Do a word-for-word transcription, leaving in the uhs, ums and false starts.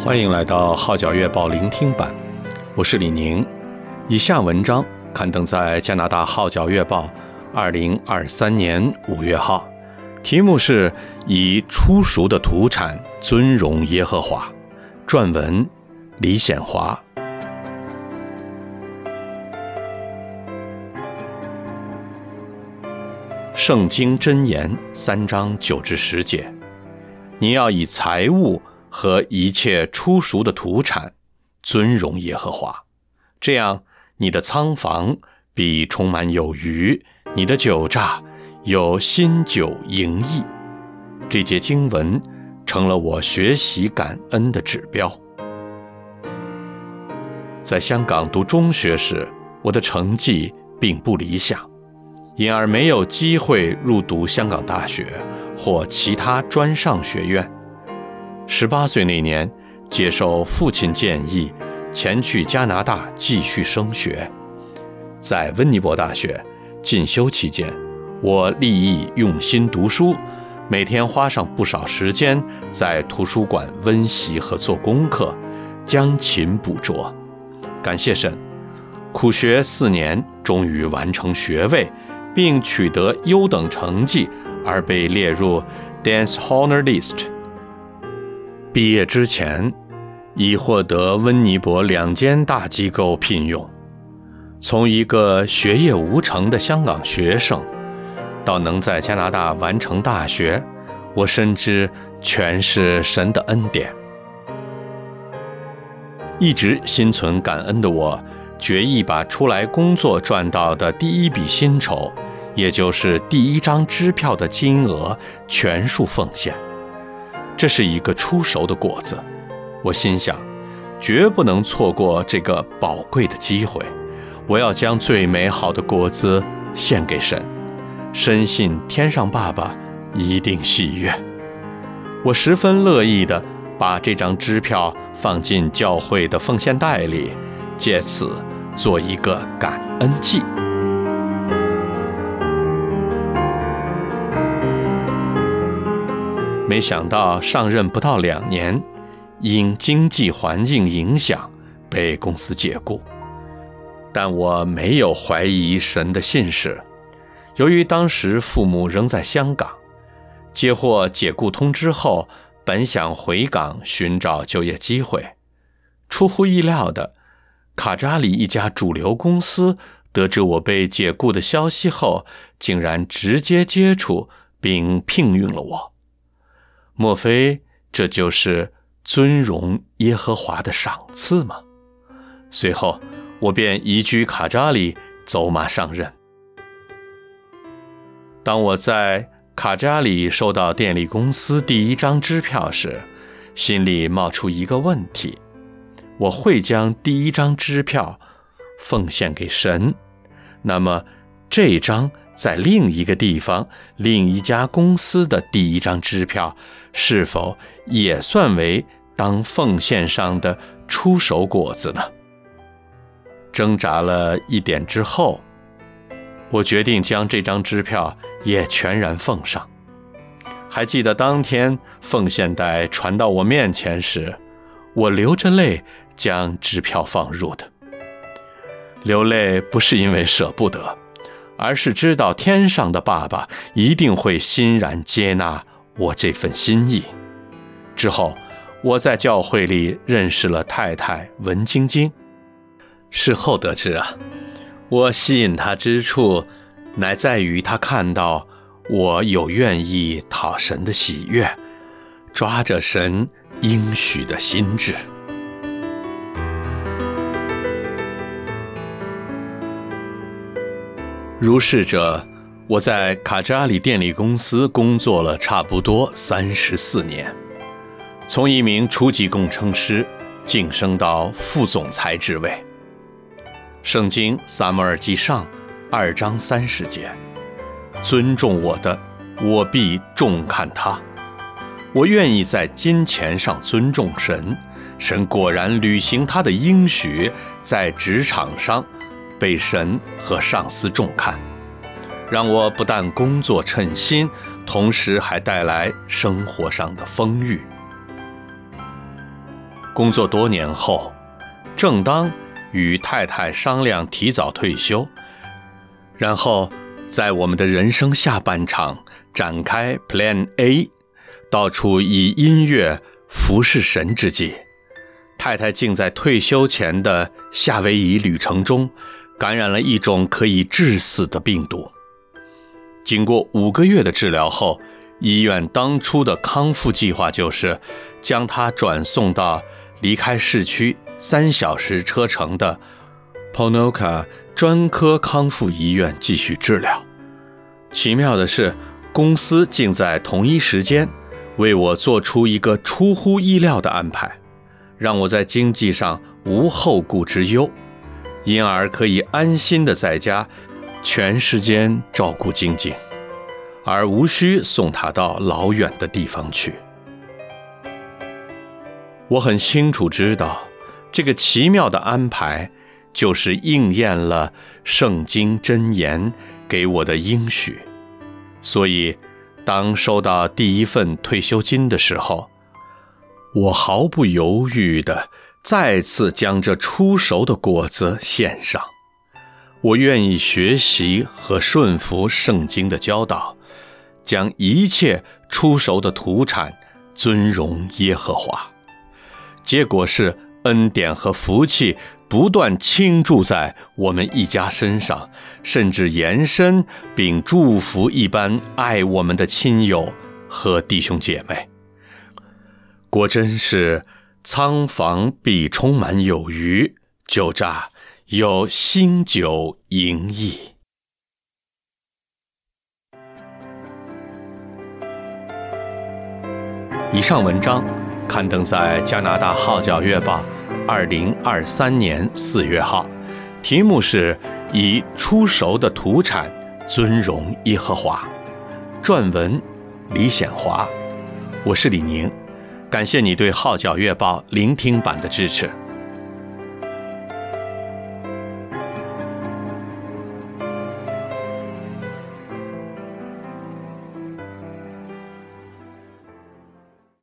欢迎来到号角月报聆听版，我是李宁。以下文章刊登在加拿大号角月报二零二三年五月号，题目是以初熟的土产尊荣耶和华，撰文李显华。圣经箴言三章九至十节，你要以财物和一切初熟的土产尊荣耶和华，这样你的仓房必充满有余，你的酒榨有新酒盈溢。这节经文成了我学习感恩的指标。在香港读中学时，我的成绩并不理想，因而没有机会入读香港大学或其他专上学院。十八岁那年，接受父亲建议，前去加拿大继续升学。在温尼伯大学进修期间，我立意用心读书，每天花上不少时间在图书馆温习和做功课，将勤补拙。感谢神，苦学四年，终于完成学位，并取得优等成绩，而被列入 Dance Honor List。毕业之前，已获得温尼伯两间大机构聘用。从一个学业无成的香港学生，到能在加拿大完成大学，我深知全是神的恩典。一直心存感恩的我，决意把出来工作赚到的第一笔薪酬，也就是第一张支票的金额，全数奉献。这是一个出熟的果子，我心想，绝不能错过这个宝贵的机会。我要将最美好的果子献给神，深信天上爸爸一定喜悦。我十分乐意地把这张支票放进教会的奉献袋里，借此做一个感恩祭。没想到上任不到两年，因经济环境影响被公司解雇。但我没有怀疑神的信实。由于当时父母仍在香港，接获解雇通知后，本想回港寻找就业机会。出乎意料的，卡扎里一家主流公司得知我被解雇的消息后，竟然直接接触并聘用了我。莫非这就是尊荣耶和华的赏赐吗？随后我便移居卡扎里，走马上任。当我在卡扎里收到电力公司第一张支票时，心里冒出一个问题：我会将第一张支票奉献给神，那么这张在另一个地方另一家公司的第一张支票，是否也算为当奉献上的出熟果子呢？挣扎了一点之后，我决定将这张支票也全然奉上。还记得当天奉献袋传到我面前时，我流着泪将支票放入的。流泪不是因为舍不得，而是知道天上的爸爸一定会欣然接纳我这份心意。之后，我在教会里认识了太太文晶晶。事后得知啊，我吸引她之处，乃在于她看到我有愿意讨神的喜悦，抓着神应许的心志。如是者，我在卡扎里电力公司工作了差不多三十四年，从一名初级工程师晋升到副总裁职位。圣经撒母耳记上二章三十节，尊重我的，我必重看他。我愿意在金钱上尊重神，神果然履行他的应许，在职场上被神和上司重看，让我不但工作称心，同时还带来生活上的丰裕。 工作多年后，正当与太太商量提早退休，然后在我们的人生下半场展开 Plan A， 到处以音乐服侍神之际，太太竟在退休前的夏威夷旅程中感染了一种可以致死的病毒。经过五个月的治疗后，医院当初的康复计划就是将她转送到离开市区三小时车程的 Ponoka 专科康复医院继续治疗。奇妙的是，公司竟在同一时间为我做出一个出乎意料的安排，让我在经济上无后顾之忧，因而可以安心地在家全时间照顾晶晶，而无需送她到老远的地方去。我很清楚知道，这个奇妙的安排就是应验了圣经箴言给我的应许。所以当收到第一份退休金的时候，我毫不犹豫地再次将这出熟的果子献上。我愿意学习和顺服圣经的教导，将一切出熟的土产尊荣耶和华。结果是恩典和福气不断倾注在我们一家身上，甚至延伸并祝福一般爱我们的亲友和弟兄姐妹。果真是仓房必充满有余，酒榨有新酒盈溢。以上文章刊登在加拿大号角月报二零二三年四月号，题目是以出熟的土产尊荣耶和华，撰文李显华。我是李宁，感谢你对号角月报聆听版的支持。